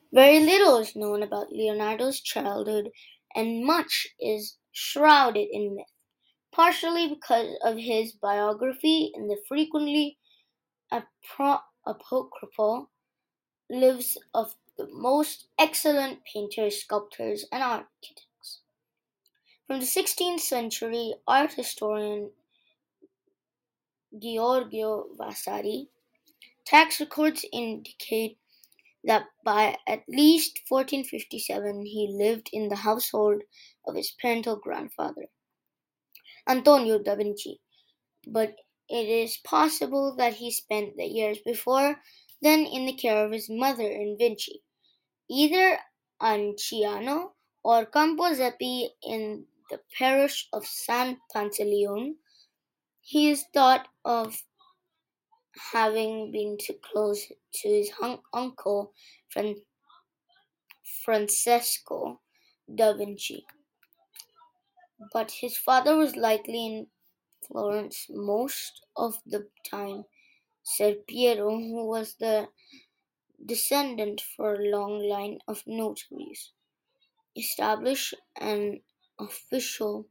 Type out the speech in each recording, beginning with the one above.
Very little is known about Leonardo's childhood, and much is shrouded in myth, partially because of his biography and the frequently apocryphal lives of the most excellent painters, sculptors, and architects. From the 16th century, art historian Giorgio Vasari tax records indicate that by at least 1457 he lived in the household of his parental grandfather, Antonio da Vinci, but it is possible that he spent the years before then in the care of his mother in Vinci, either Anciano or Campo Zeppi in the parish of San Pantaleone. He is thought of having been too close to his uncle Francesco da Vinci, but his father was likely in Florence most of the time. Ser Piero, who was the descendant for a long line of notaries, established an official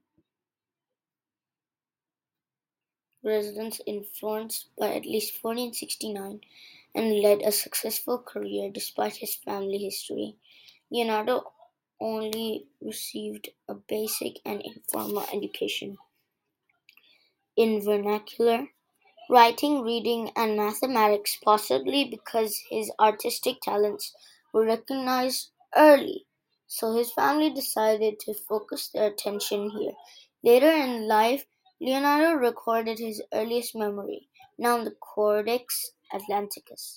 residence in Florence by at least 1469 and led a successful career despite his family history. Leonardo only received a basic and informal education in vernacular, writing, reading, and mathematics, possibly because his artistic talents were recognized early, so his family decided to focus their attention here. Later in life, Leonardo recorded his earliest memory, now in the Codex Atlanticus.